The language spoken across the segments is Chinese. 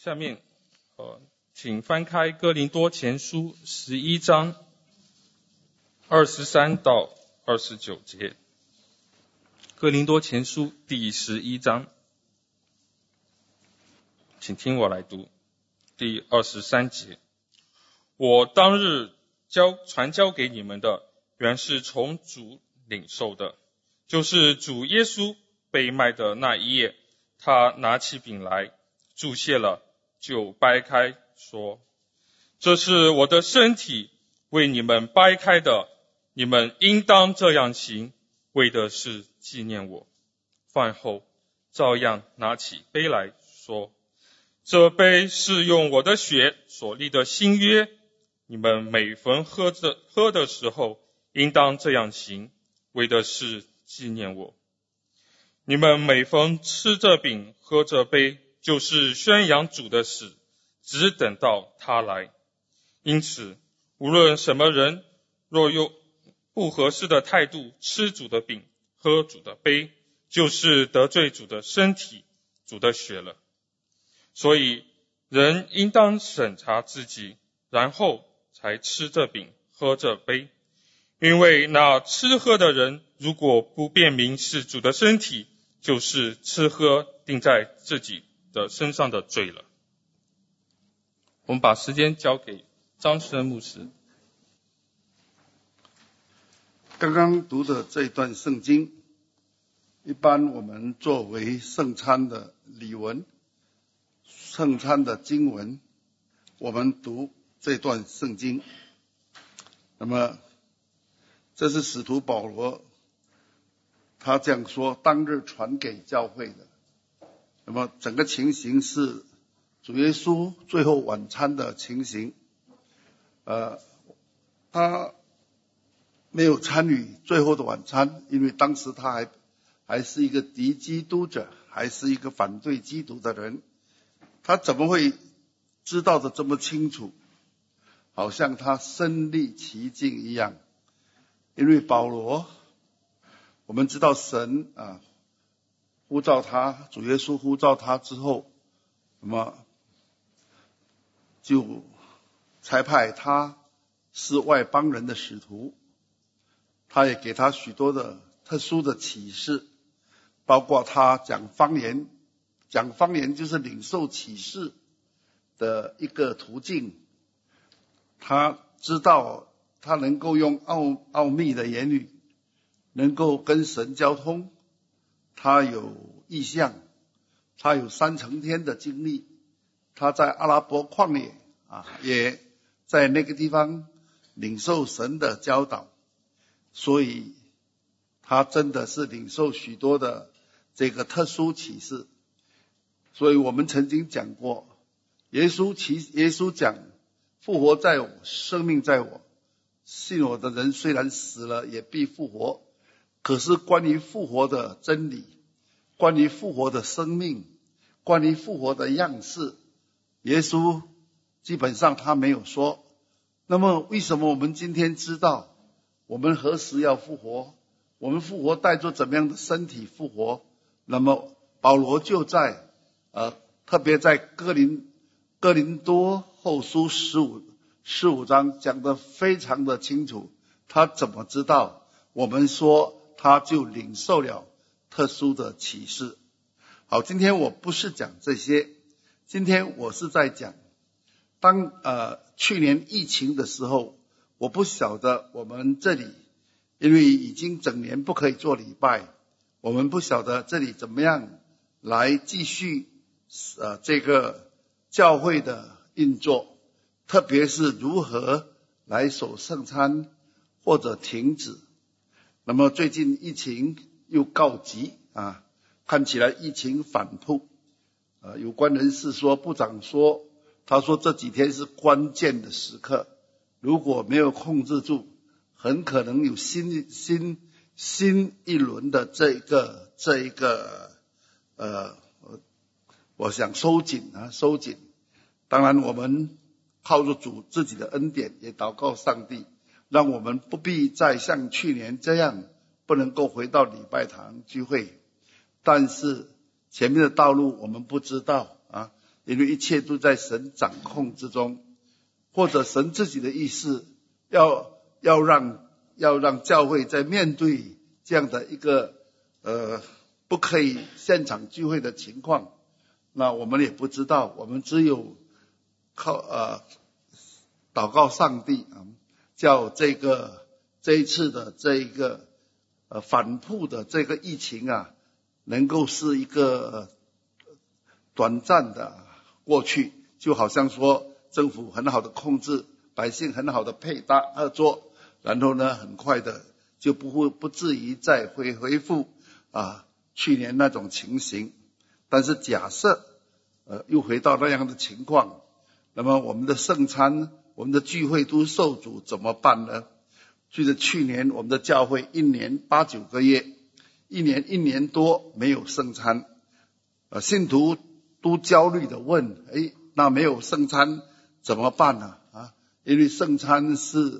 下面请翻开哥林多前书11章23到29节。哥林多前书第11章，请听我来读第23节。我当日传交给你们的，原是从主领受的，就是主耶稣被卖的那一夜，他拿起饼来，祝谢了，就掰开，说：这是我的身体，为你们掰开的，你们应当这样行，为的是纪念我。饭后照样拿起杯来，说：这杯是用我的血所立的新约，你们每逢喝的时候，应当这样行，为的是纪念我。你们每逢吃这饼喝这杯，就是宣扬主的死，只等到他来。因此无论什么人，若用不合适的态度吃主的饼喝主的杯，就是得罪主的身体主的血了。所以人应当审查自己，然后才吃这饼喝这杯。因为那吃喝的人，如果不辨明是主的身体，就是吃喝定在自己的身上的罪了。我们把时间交给张生牧师。 刚刚读的这段圣经，一般我们作为圣餐的礼文、圣餐的经文，我们读这段圣经。那么这是使徒保罗他这样说，当日传给教会的。那么整个情形是主耶稣最后晚餐的情形。他没有参与最后的晚餐，因为当时他还是一个敌基督者，还是一个反对基督的人。他怎么会知道的这么清楚？好像他身历其境一样。因为保罗，我们知道神呼召他，主耶稣呼召他之后，那么就差派他是外邦人的使徒，他也给他许多的特殊的启示，包括他讲方言。讲方言就是领受启示的一个途径。他知道他能够用奥秘的言语能够跟神交通，他有异象，他有3层天的经历，他在阿拉伯旷野也在那个地方领受神的教导，所以他真的是领受许多的这个特殊启示。所以我们曾经讲过，耶稣讲复活在我，生命在我，信我的人虽然死了也必复活。可是关于复活的真理，关于复活的生命，关于复活的样式，耶稣基本上他没有说。那么为什么我们今天知道我们何时要复活，我们复活带着怎么样的身体复活？那么保罗就在特别在哥林多后书15章讲得非常的清楚。他怎么知道？我们说他就领受了特殊的启示。好，今天我不是讲这些，今天我是在讲当去年疫情的时候，我不晓得我们这里因为已经整年不可以做礼拜，我们不晓得这里怎么样来继续这个教会的运作，特别是如何来守圣餐或者停止。那么最近疫情又告急看起来疫情反扑。有关人士说，部长说，他说这几天是关键的时刻，如果没有控制住，很可能有新一轮的这一个我想收紧。当然我们靠着主自己的恩典，也祷告上帝，让我们不必再像去年这样不能够回到礼拜堂聚会。但是前面的道路我们不知道因为一切都在神掌控之中，或者神自己的意思要让教会在面对这样的一个不可以现场聚会的情况，那我们也不知道，我们只有靠祷告上帝叫这一次的这一个反复的这个疫情能够是一个短暂的过去，就好像说政府很好的控制，百姓很好的配搭合作，然后呢很快的就不至于再恢复去年那种情形。但是假设又回到那样的情况，那么我们的圣餐，我们的聚会都受阻怎么办呢？记得去年我们的教会1年8、9个月，一年多没有圣餐，信徒都焦虑的问，那没有圣餐怎么办呢？因为圣餐是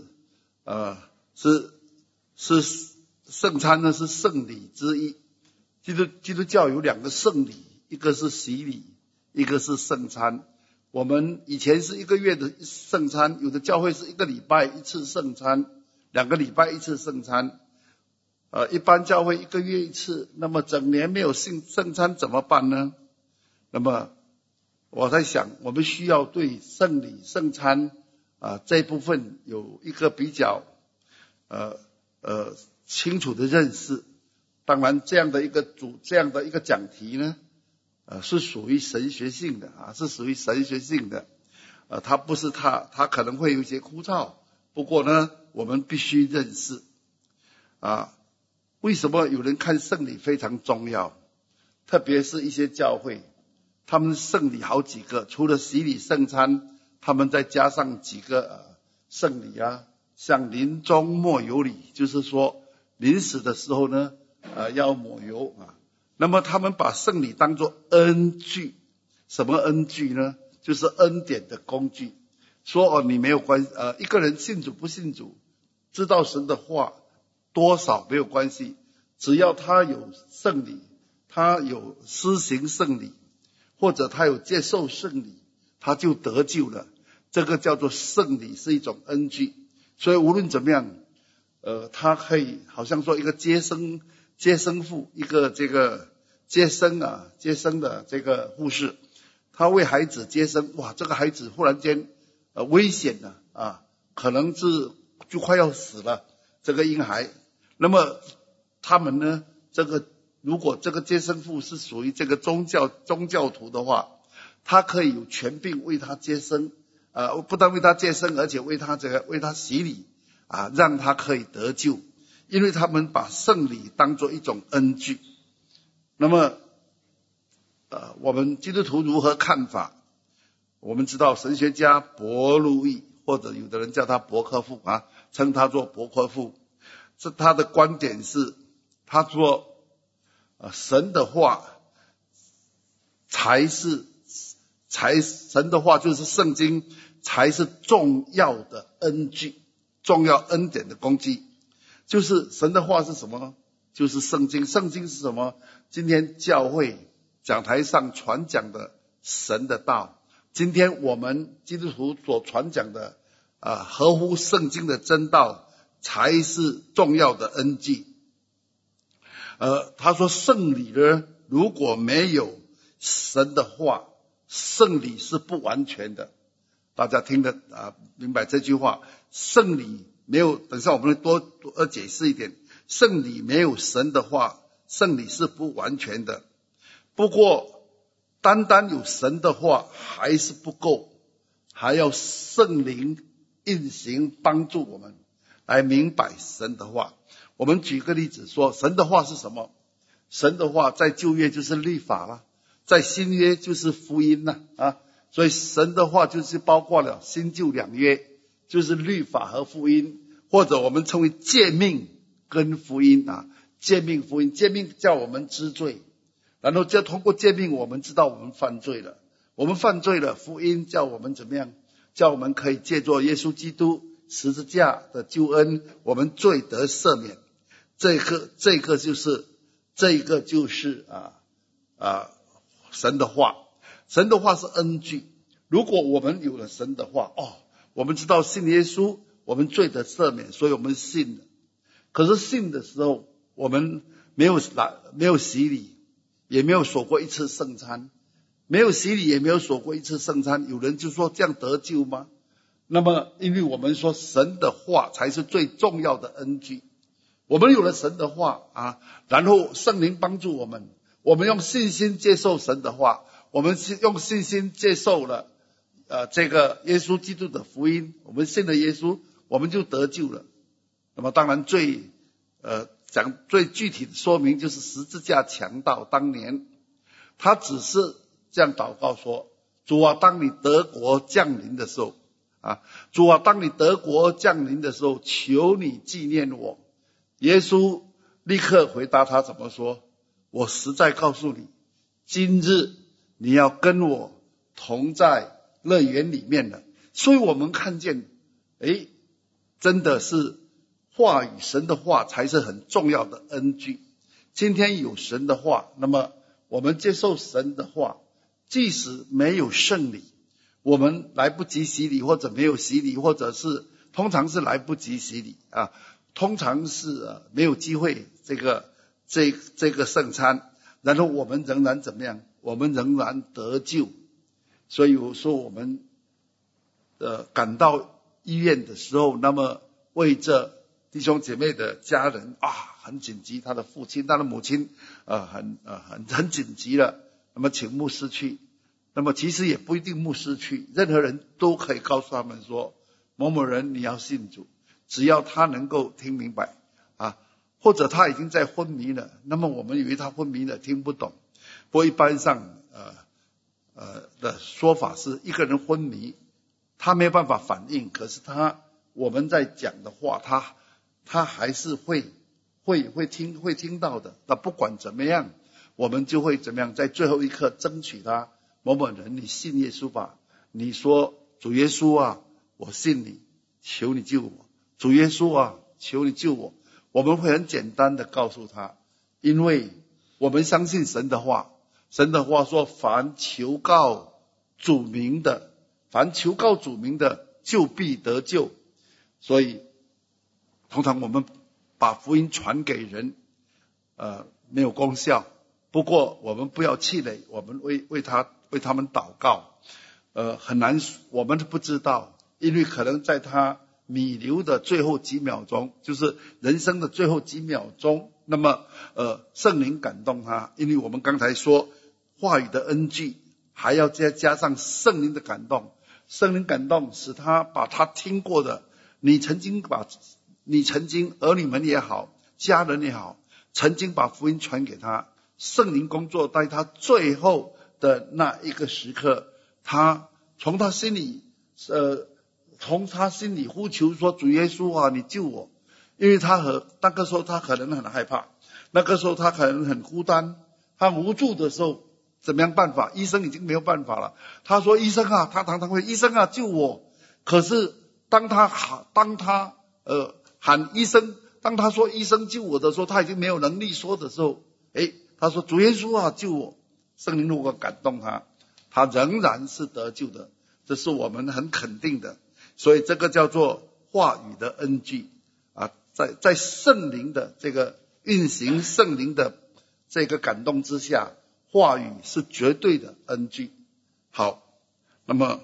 圣餐呢是圣礼之一。基督教有2个圣礼，一个是洗礼，一个是圣餐。我们以前是1个月的圣餐，有的教会是1个礼拜1次圣餐，2个礼拜1次圣餐。一般教会1个月1次，那么整年没有圣餐怎么办呢？那么我在想，我们需要对圣礼圣餐这一部分有一个比较清楚的认识。当然这样的一个讲题呢是属于神学性的它不是它可能会有一些枯燥，不过呢我们必须认识为什么有人看圣礼非常重要，特别是一些教会，他们圣礼好几个，除了洗礼圣餐，他们再加上几个圣礼像临终抹油礼，就是说临死的时候呢要抹油那么他们把圣礼当作恩具。什么恩具呢？就是恩典的工具。说你没有关系一个人信主不信主，知道神的话多少没有关系，只要他有圣礼，他有施行圣礼，或者他有接受圣礼，他就得救了。这个叫做圣礼，是一种恩具。所以无论怎么样他可以好像说一个接生妇，一个这个接生的这个护士，他为孩子接生，这个孩子忽然间危险了可能是就快要死了，这个婴孩。那么他们呢如果这个接生妇是属于这个宗教徒的话，他可以有权柄为他接生不但为他接生，而且为他洗礼让他可以得救，因为他们把圣礼当作一种恩具。那么我们基督徒如何看法？我们知道神学家伯路易，或者有的人叫他伯克夫称他做伯克夫，他的观点是，他说神的话神的话就是圣经才是重要的恩具，重要恩典的工具。就是神的话是什么？就是圣经。圣经是什么？今天教会讲台上传讲的神的道，今天我们基督徒所传讲的合乎圣经的真道才是重要的恩具。他说圣礼呢，如果没有神的话，圣礼是不完全的。大家听得明白这句话？圣礼没有，等一下我们会多解释一点。圣礼没有神的话，圣礼是不完全的。不过单单有神的话还是不够，还要圣灵运行帮助我们来明白神的话。我们举个例子说，神的话是什么？神的话在旧约就是律法了，在新约就是福音了所以神的话就是包括了新旧2约，就是律法和福音，或者我们称为诫命跟福音诫命福音。诫命叫我们知罪，然后就通过诫命我们知道我们犯罪了，福音叫我们怎么样？叫我们可以借着耶稣基督十字架的救恩，我们罪得赦免。这个就是神的话。 神的话是恩据。如果我们有了神的话，我们知道信耶稣，我们罪得赦免，所以我们信了。可是信的时候，我们没有洗礼，也没有守过一次圣餐，没有洗礼，也没有守过一次圣餐。有人就说这样得救吗？那么因为我们说神的话才是最重要的恩据，我们有了神的话然后圣灵帮助我们，我们用信心接受神的话，我们用信心接受了这个耶稣基督的福音，我们信了耶稣，我们就得救了。那么当然讲最具体的说明就是十字架强盗当年他只是这样祷告说，主啊，当你得国降临的时候主啊，当你得国降临的时候，求你纪念我。耶稣立刻回答他怎么说？我实在告诉你，今日你要跟我同在乐园里面了。所以我们看见真的是话语，神的话才是很重要的恩据。今天有神的话，那么我们接受神的话，即使没有圣礼，我们来不及洗礼，或者没有洗礼，或者是通常是来不及洗礼通常是没有机会这个圣餐，然后我们仍然怎么样？我们仍然得救。所以有时候我们赶到医院的时候，那么为这弟兄姐妹的家人很紧急，他的父亲他的母亲很紧急了，那么请牧师去。那么其实也不一定牧师去，任何人都可以告诉他们说，某某人你要信主，只要他能够听明白或者他已经在昏迷了，那么我们以为他昏迷了听不懂。不过一般上的说法是，一个人昏迷他没有办法反应，可是我们在讲的话他还是会听到的。那不管怎么样，我们就会怎么样，在最后一刻争取他，某某人你信耶稣吧，你说主耶稣我信你，求你救我，主耶稣求你救我。我们会很简单的告诉他，因为我们相信神的话，神的话说，凡求告主名的就必得救。所以通常我们把福音传给人没有功效，不过我们不要气馁，我们为他们祷告。很难，我们不知道，因为可能在他弥留的最后几秒钟，就是人生的最后几秒钟，那么圣灵感动他。因为我们刚才说话语的恩据，还要再加上圣灵的感动。圣灵感动使他把他听过的，你曾经儿女们也好，家人也好，曾经把福音传给他，圣灵工作在他最后的那一个时刻，他从他心里呼求说，主耶稣你救我。因为那个时候他可能很害怕，那个时候他可能很孤单，他无助的时候怎么样办法？医生已经没有办法了。他说医生他常常会医生救我。可是当他喊医生，当他说医生救我的时候，他已经没有能力说的时候，他说主耶稣救我。圣灵如果感动他仍然是得救的，这是我们很肯定的。所以这个叫做话语的恩据在圣灵的这个运行，圣灵的这个感动之下，话语是绝对的恩据。好，那么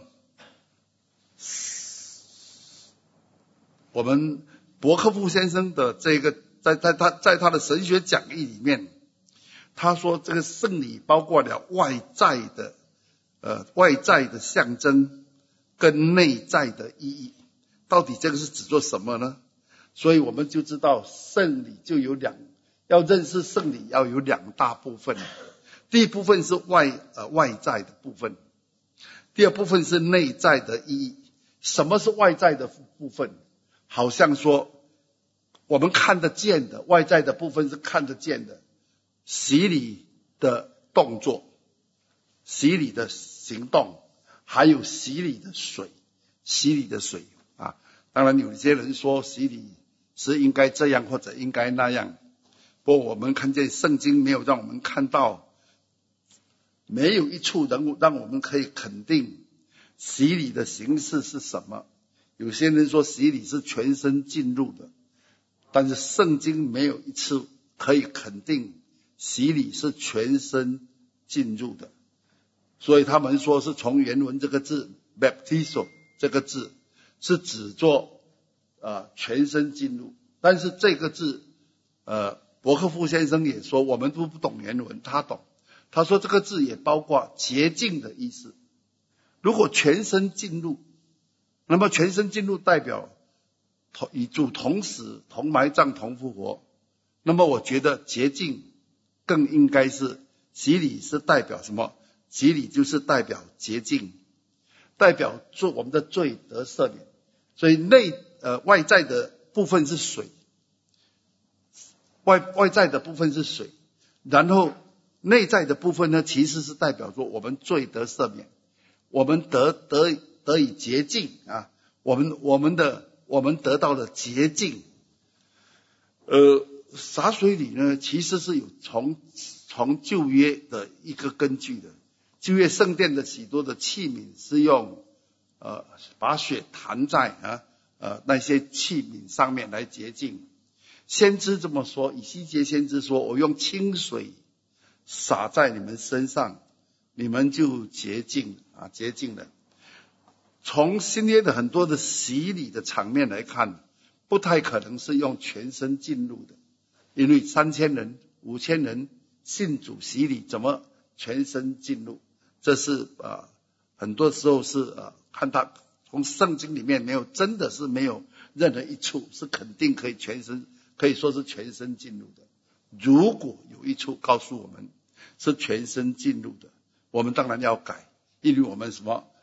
我们伯克夫先生的这个在他的神学讲义里面，他说这个圣礼包括了外在的象征跟内在的意义。到底这个是指做什么呢？所以我们就知道圣礼就有要认识圣礼要有两大部分。第一部分是外在的部分，第二部分是内在的意义。什么是外在的部分？好像说我们看得见的，外在的部分是看得见的，洗礼的动作，洗礼的行动，还有洗礼的水当然有些人说洗礼是应该这样或者应该那样，不过我们看见圣经没有让我们看到没有一处让我们可以肯定洗礼的形式是什么。有些人说洗礼是全身进入的，但是圣经没有一处可以肯定洗礼是全身进入的。所以他们说是从原文这个字 baptizo 这个字是指作全身进入，但是这个字伯克夫先生也说我们都不懂原文，他懂。他说这个字也包括洁净的意思。如果全身进入，那么全身进入代表与主同死同埋葬同复活，那么我觉得洁净更应该是洗礼是代表什么？洗礼就是代表洁净，代表做我们的罪得赦免。所以外在的部分是水，外在的部分是水，然后内在的部分呢，其实是代表说我们罪得赦免，我们得以洁净啊，我们得到了洁净。洒水礼呢，其实是有从旧约的一个根据的。旧约圣殿的许多的器皿是用把血弹在那些器皿上面来洁净。先知这么说，以西结先知说，我用清水洒在你们身上，你们就洁净了。从新约的很多的洗礼的场面来看，不太可能是用全身进入的，因为3000人5000人信主洗礼，怎么全身进入？这是很多时候是看他从圣经里面真的是没有任何一处是肯定可以说是全身进入的。如果有一处告诉我们是全身进入的，我们当然要改，因为我们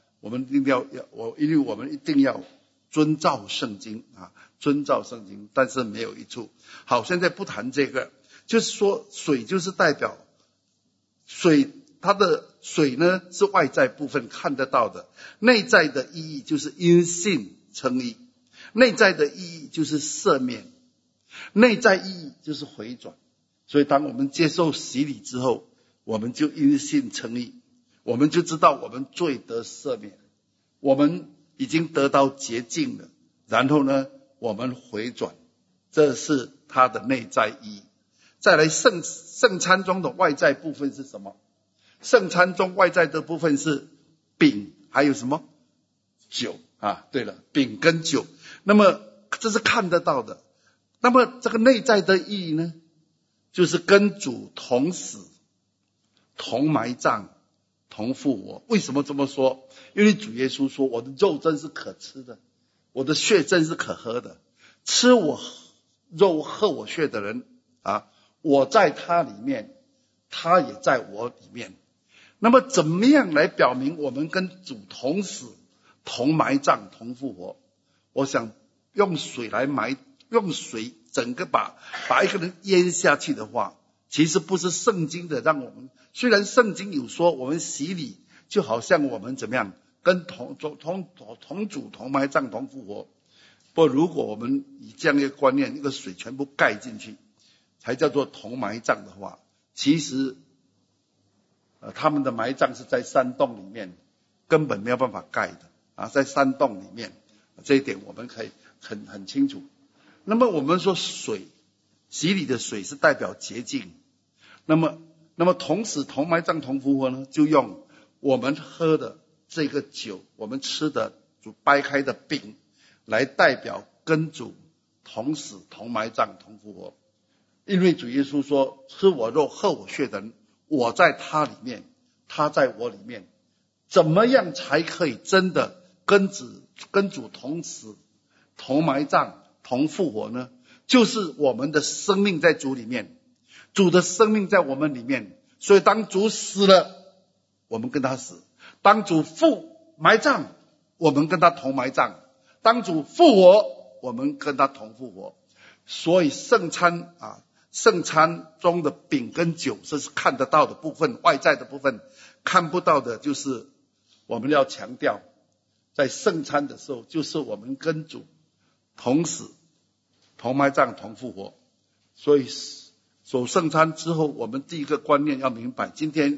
一定要遵照圣经遵照圣经，但是没有一处。好，现在不谈这个，就是说水就是代表水，它的水呢是外在部分看得到的，内在的意义就是因信称义，内在的意义就是赦免，内在意义就是回转。所以当我们接受洗礼之后，我们就因信称义，我们就知道我们罪得赦免，我们已经得到洁净了，然后呢我们回转，这是它的内在意义。再来圣餐中的外在部分是什么？圣餐中外在的部分是饼，还有什么？酒对了，饼跟酒。那么这是看得到的。那么这个内在的意义呢，就是跟主同死同埋葬同复活。为什么这么说？因为主耶稣说，我的肉真是可吃的，我的血真是可喝的，吃我肉喝我血的人我在他里面，他也在我里面。那么怎么样来表明我们跟主同死同埋葬同复活？我想用水整个把一个人淹下去的话，其实不是圣经的让我们，虽然圣经有说我们洗礼就好像我们怎么样跟同主同埋葬同复活，不过如果我们以这样一个观念，一个水全部盖进去才叫做同埋葬的话，其实他们的埋葬是在山洞里面，根本没有办法盖的在山洞里面，这一点我们可以很清楚。那么我们说水，洗礼的水是代表洁净，那么同时同埋葬同复活呢，就用我们喝的这个酒，我们吃的主掰开的饼来代表跟主同死同埋葬同复活。因为主耶稣说，吃我肉喝我血的人，我在他里面，他在我里面。怎么样才可以真的跟主同死同埋葬同复活呢？就是我们的生命在主里面，主的生命在我们里面。所以当主死了，我们跟他死；当主埋葬，我们跟他同埋葬；当主复活，我们跟他同复活。所以圣餐中的饼跟酒，这是看得到的部分，外在的部分。看不到的就是我们要强调，在圣餐的时候，就是我们跟主同死同埋葬同复活。所以守圣餐之后，我们第一个观念要明白，今天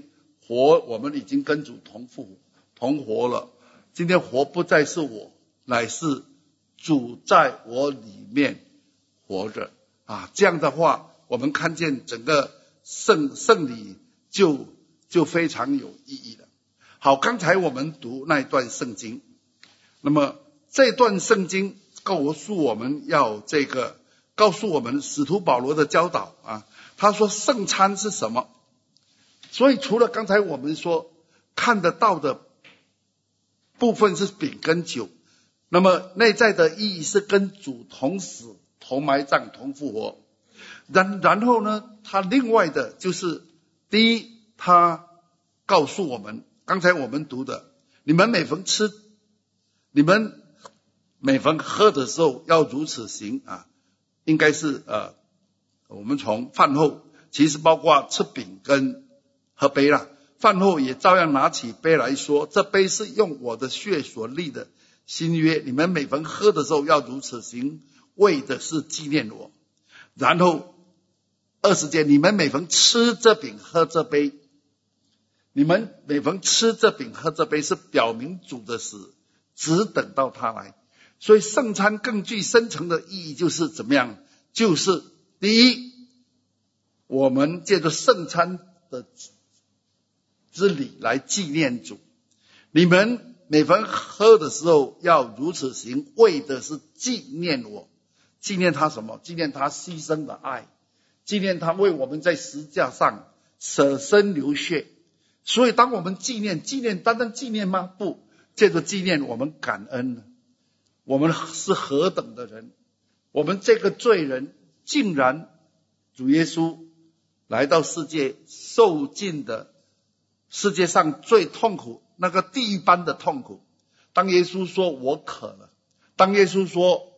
活，我们已经跟主同活了。今天活不再是我，乃是主在我里面活着啊！这样的话，我们看见整个圣礼就非常有意义了。好，刚才我们读那一段圣经，那么这段圣经告诉我们告诉我们使徒保罗的教导啊。他说圣餐是什么？所以除了刚才我们说看得到的部分是饼跟酒，那么内在的意义是跟主同死、同埋葬、同复活。然后呢，他另外的就是第一，他告诉我们刚才我们读的，你们每逢喝的时候要如此行啊，应该是我们从饭后，其实包括吃饼跟喝杯啦，饭后也照样拿起杯来说，这杯是用我的血所立的新约，你们每逢喝的时候要如此行，为的是纪念我。然后20节，你们每逢吃这饼喝这杯，你们每逢吃这饼喝这杯是表明主的死，只等到他来。所以圣餐更具深层的意义就是怎么样？就是第一，我们借着圣餐的之礼来纪念主。你们每逢喝的时候要如此行，为的是纪念我。纪念他什么？纪念他牺牲的爱，纪念他为我们在十字架上舍身流血。所以当我们纪念单单纪念吗？不，借着纪念我们感恩。我们是何等的人，我们这个罪人竟然主耶稣来到世界，受尽的世界上最痛苦，那个地狱般的痛苦。当耶稣说我渴了，当耶稣说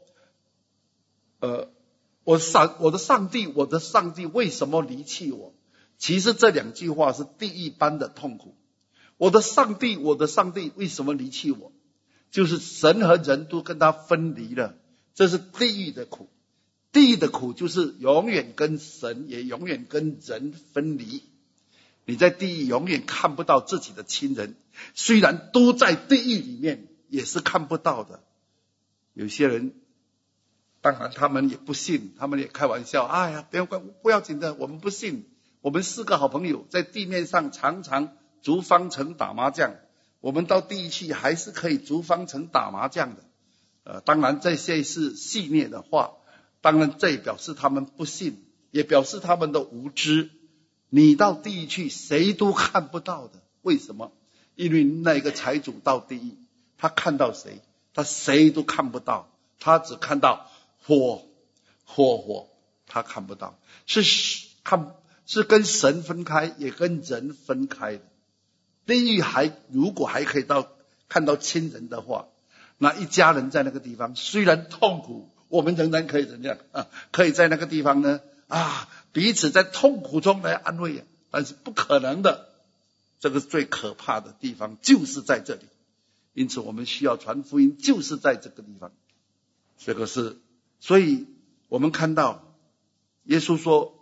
我的上帝为什么离弃我？其实这两句话是地狱般的痛苦。我的上帝为什么离弃我？就是神和人都跟他分离了，这是地狱的苦。地狱的苦就是永远跟神也永远跟人分离。你在地狱永远看不到自己的亲人，虽然都在地狱里面，也是看不到的。有些人当然他们也不信，他们也开玩笑，哎呀不要紧的，我们不信。我们4个好朋友在地面上常常逐方城打麻将，我们到地狱去还是可以逐方城打麻将的。当然这些是戏谑的话，当然这也表示他们不信，也表示他们的无知。你到地狱去谁都看不到的，为什么？因为那个财主到地狱，他看到谁？他谁都看不到，他只看到火，他看不到，是跟神分开，也跟人分开的。地狱如果还可以看到亲人的话，那一家人在那个地方虽然痛苦，我们仍然可以怎样可以在那个地方呢彼此在痛苦中来安慰但是不可能的。这个最可怕的地方就是在这里，因此我们需要传福音，就是在这个地方。所以我们看到耶稣说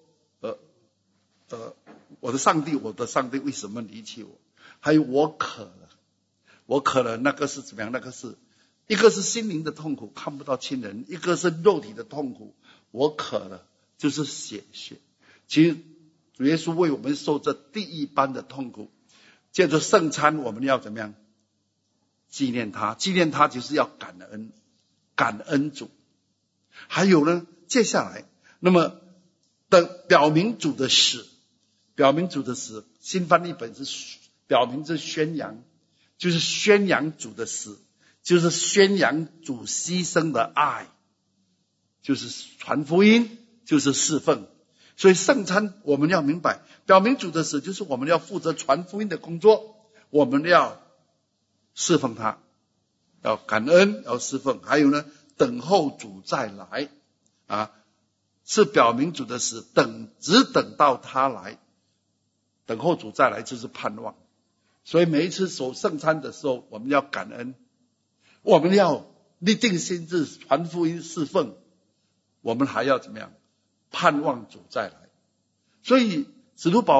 我的上帝为什么离弃我？还有我渴了，那个是怎么样？那个是一个是心灵的痛苦，看不到亲人；一个是肉体的痛苦，我渴了，就是血。其实主耶稣为我们受这地狱般的痛苦，借着圣餐我们要怎么样？纪念他就是要感恩主。还有呢，接下来那么表明主的死，新翻译本是表明是宣扬，就是宣扬主的死，就是宣扬主牺牲的爱，就是传福音，就是侍奉。所以圣餐我们要明白，表明主的死就是我们要负责传福音的工作，我们要侍奉他，要感恩，要侍奉。还有呢，等候主再来是表明主的死，只等到他来。等候主再来就是盼望。所以每一次守圣餐的时候，我们要感恩，我们要立定心志传福音侍奉，我们还要怎么样？盼望主再来。所以使徒保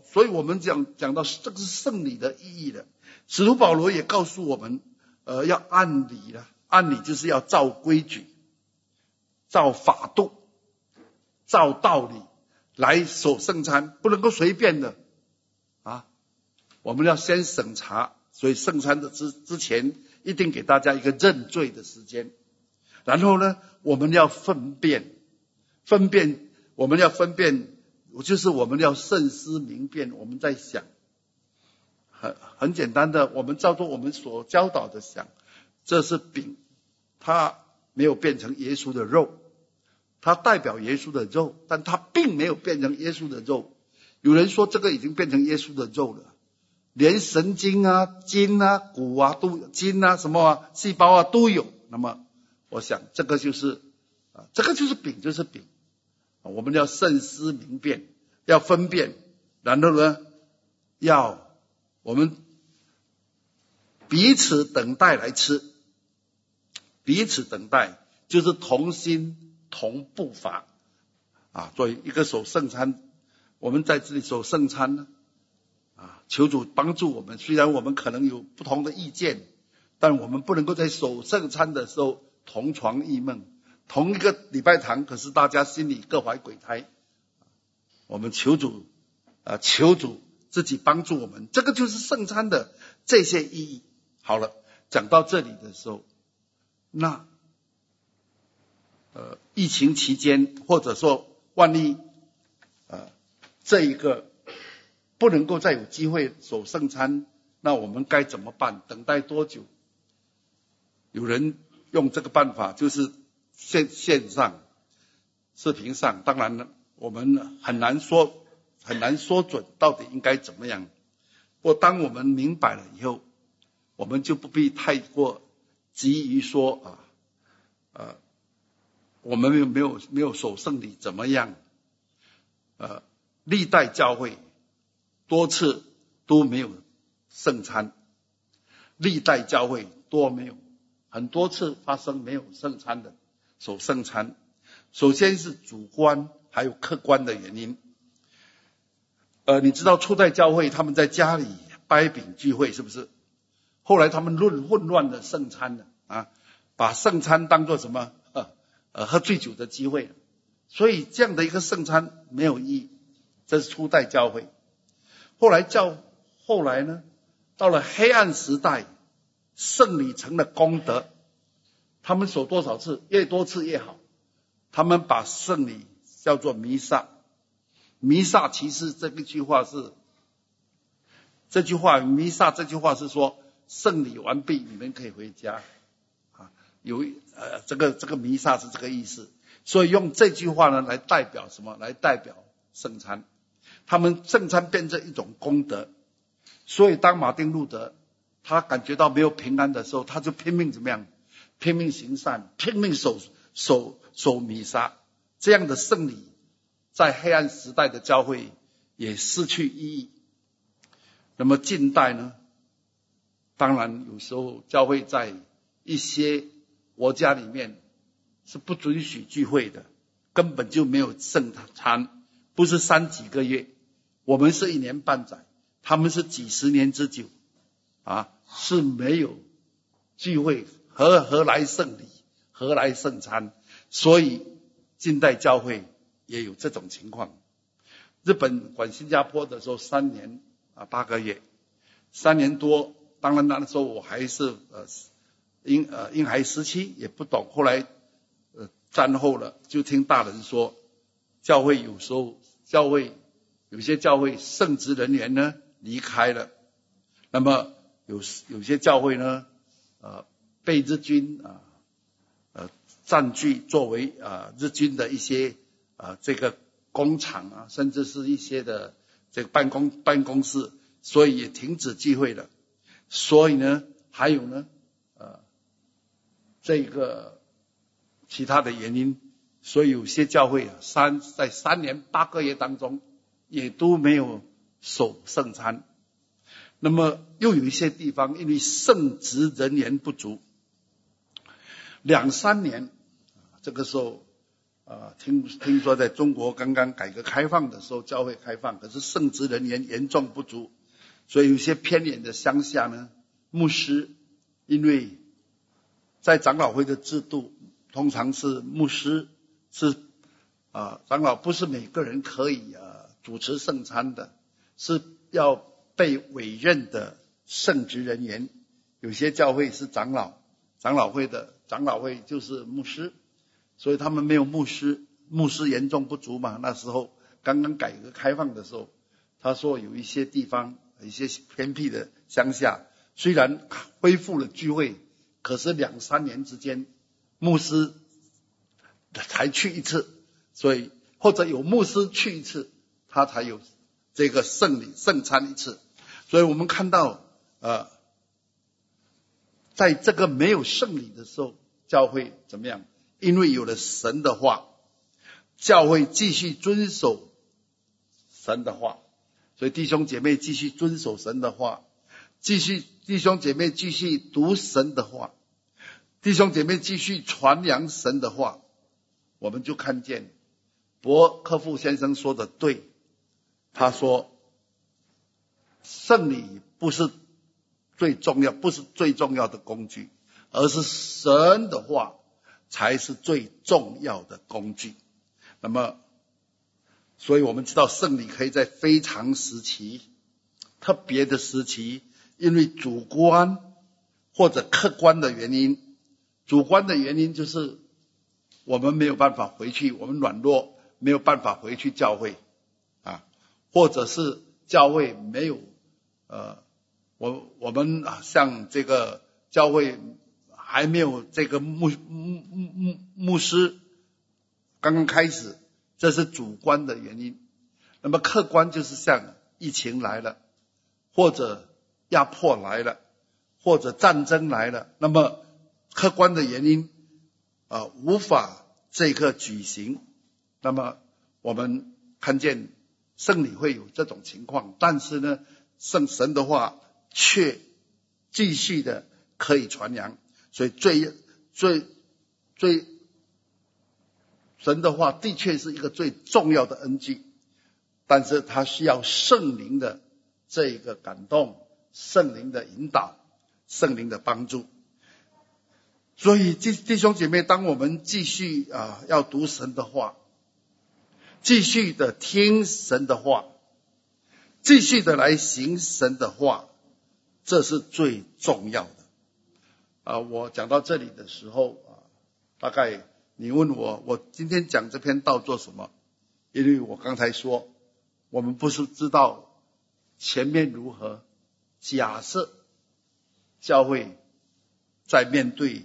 所以我们讲到这个是圣礼的意义的。使徒保罗也告诉我们，要按理了，按理就是要照规矩、照法度、照道理来守圣餐，不能够随便的啊。我们要先审查，所以圣餐的之前一定给大家一个认罪的时间。然后呢，我们要分辨，我们要分辨，就是我们要慎思明辨。我们在想，很简单的，我们照做我们所教导的想，这是饼，它没有变成耶稣的肉，它代表耶稣的肉，但它并没有变成耶稣的肉。有人说这个已经变成耶稣的肉了，连神经啊、筋啊、骨啊都有，筋啊、什么啊、细胞啊都有。那么我想这个就是饼，就是饼。我们要慎思明辨，要分辨，然后呢，我们彼此等待来吃，彼此等待就是同心同步伐啊。作为一个守圣餐，我们在这里守圣餐呢，求主帮助我们。虽然我们可能有不同的意见，但我们不能够在守圣餐的时候同床异梦，同一个礼拜堂，可是大家心里各怀鬼胎。我们求主自己帮助我们，这个就是圣餐的这些意义。好了，讲到这里的时候，那疫情期间，或者说万一这一个不能够再有机会守圣餐，那我们该怎么办？等待多久？有人用这个办法，就是线上视频上，当然了，我们很难说准到底应该怎么样。不过当我们明白了以后，我们就不必太过急于说我们没有守圣礼怎么样？历代教会多次都没有圣餐，历代教会很多次发生没有圣餐的守圣餐。首先是主观还有客观的原因。你知道初代教会他们在家里掰饼聚会是不是？后来他们混乱的圣餐了把圣餐当作什么喝醉酒的机会，所以这样的一个圣餐没有意义。这是初代教会。后来呢，到了黑暗时代，圣礼成了功德，他们守多少次，越多次越好。他们把圣礼叫做弥撒。弥撒其实弥撒这句话是说圣礼完毕，你们可以回家这个弥撒是这个意思。所以用这句话呢来代表什么？来代表圣餐。他们圣餐变成一种功德。所以当马丁路德他感觉到没有平安的时候，他就拼命怎么样？拼命行善，拼命守弥撒。这样的圣礼在黑暗时代的教会也失去意义。那么近代呢，当然有时候教会在一些国家里面是不准许聚会的，根本就没有圣餐，不是3几个月，我们是1年半载，他们是几十年之久是没有聚会，何来圣礼，何来圣餐？所以近代教会也有这种情况。日本管新加坡的时候3年8个月，3年多。当然那时候我还是婴孩时期，也不懂。后来战后了，就听大人说，教会有些教会圣职人员呢离开了，那么有些教会呢被日军占据，作为日军的一些这个工厂甚至是一些的这个办公室，所以也停止聚会了。所以呢，还有呢这个其他的原因，所以有些教会在3年8个月当中也都没有守圣餐。那么又有一些地方因为圣职人员不足，2、3年这个时候听说在中国刚刚改革开放的时候，教会开放，可是圣职人员严重不足，所以有些偏远的乡下呢，牧师因为在长老会的制度，通常是牧师是长老不是每个人可以主持圣餐的，是要被委任的圣职人员。有些教会是长老会就是牧师，所以他们没有牧师严重不足嘛。那时候刚刚改革开放的时候，他说有一些地方，一些偏僻的乡下，虽然恢复了聚会，可是2-3年之间，牧师才去一次，所以或者有牧师去一次，他才有这个圣餐一次。所以我们看到在这个没有圣礼的时候，教会怎么样？因为有了神的话，教会继续遵守神的话，所以弟兄姐妹继续遵守神的话，弟兄姐妹继续读神的话，弟兄姐妹继续传扬神的话。我们就看见伯克夫先生说的对，他说圣礼不是最重要的工具，而是神的话才是最重要的工具。那么所以我们知道圣礼可以在非常时期，特别的时期，因为主观或者客观的原因。主观的原因就是我们没有办法回去，我们软弱，没有办法回去教会或者是教会没有我们像这个教会还没有这个牧师刚刚开始，这是主观的原因。那么客观就是像疫情来了，或者压迫来了，或者战争来了，那么客观的原因无法这个举行。那么我们看见圣礼会有这种情况，但是呢，神的话却继续的可以传扬。所以神的话的确是一个最重要的恩据，但是它需要圣灵的这个感动，圣灵的引导，圣灵的帮助。所以弟兄姐妹，当我们继续要读神的话，继续的听神的话，继续的来行神的话，这是最重要的。我讲到这里的时候大概你问我今天讲这篇道做什么？因为我刚才说我们不是知道前面如何，假设教会在面对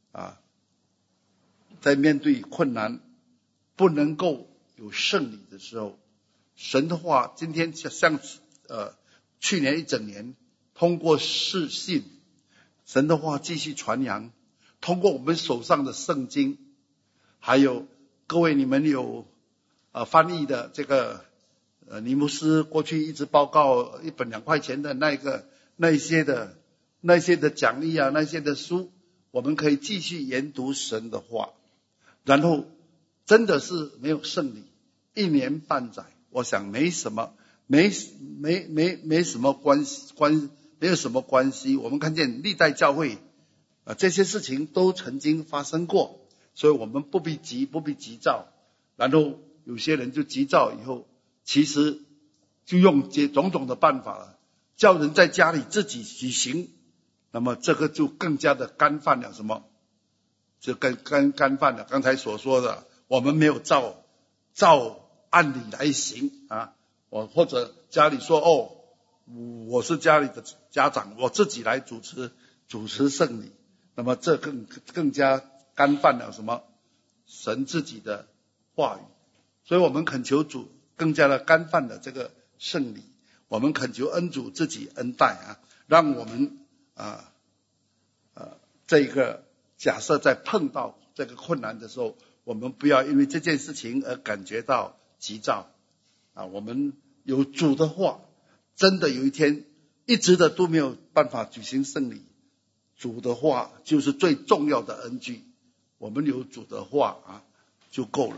困难，不能够有圣礼的时候，神的话今天像去年一整年通过视讯，神的话继续传扬，通过我们手上的圣经，还有各位你们有翻译的这个尼牧师过去一直报告1本2块钱的那些的讲义那些的书，我们可以继续研读神的话。然后真的是没有圣礼1年半载，我想没什么关系。我们看见历代教会这些事情都曾经发生过，所以我们不必急躁。然后有些人就急躁以后，其实就用种种的办法了，叫人在家里自己举行，那么这个就更加的干犯了什么？就干犯了刚才所说的，我们没有照按理来行或者家里说我是家里的家长，我自己来主持圣礼，那么这更加干犯了什么？神自己的话语。所以我们恳求主更加的干犯了这个圣礼，我们恳求恩主自己恩待让我们这个假设在碰到这个困难的时候，我们不要因为这件事情而感觉到急躁我们有主的话，真的有一天一直的都没有办法举行圣礼，主的话就是最重要的恩据，我们有主的话就够了。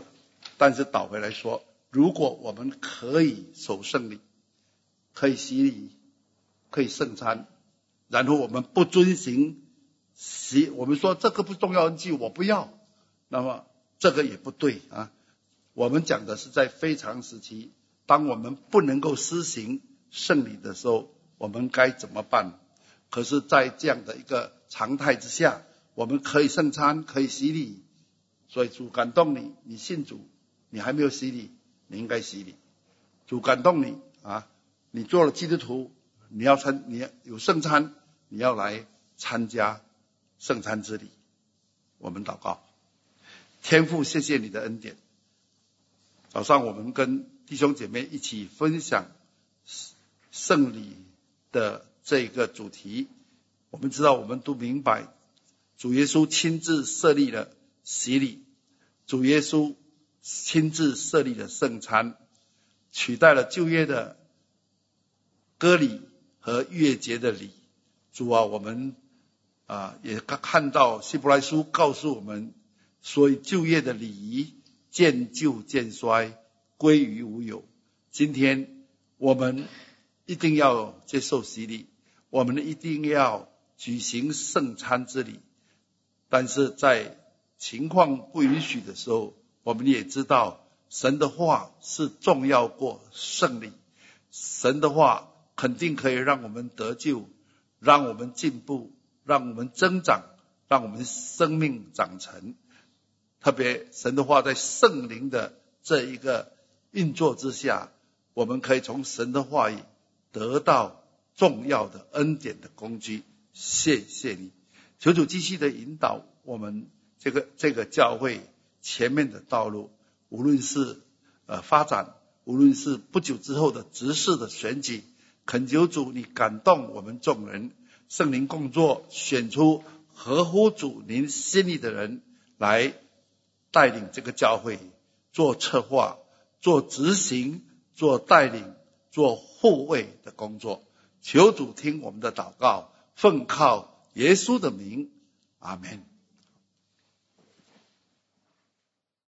但是倒回来说，如果我们可以守圣礼，可以洗礼，可以圣餐，然后我们不遵行我们说这个不重要恩祭我不要，那么这个也不对啊。我们讲的是在非常时期，当我们不能够施行圣礼的时候，我们该怎么办？可是在这样的一个常态之下，我们可以圣餐，可以洗礼，所以主感动你，你信主，你还没有洗礼，你应该洗礼。主感动你啊，你做了基督徒，你有圣餐，你要来参加圣餐之礼。我们祷告。天父，谢谢你的恩典。早上我们跟弟兄姐妹一起分享圣礼的这个主题，我们知道，我们都明白主耶稣亲自设立了洗礼，主耶稣亲自设立了圣餐，取代了旧约的割礼和逾越节的礼。主啊，我们也看到希伯来书告诉我们，所以旧约的礼仪渐旧渐衰，归于无有。今天我们一定要接受洗礼，我们一定要举行圣餐之礼，但是在情况不允许的时候，我们也知道神的话是重要过圣礼。神的话肯定可以让我们得救，让我们进步，让我们增长，让我们生命长成。特别神的话在圣灵的这一个运作之下，我们可以从神的话语得到重要的恩典的工具。谢谢你，求主继续的引导我们这个教会前面的道路，无论是发展，无论是不久之后的执事的选举，恳求主你感动我们众人，圣灵工作，选出合乎主您心意的人来带领这个教会，做策划，做执行，做带领，做护卫的工作。求主听我们的祷告，奉靠耶稣的名，阿们。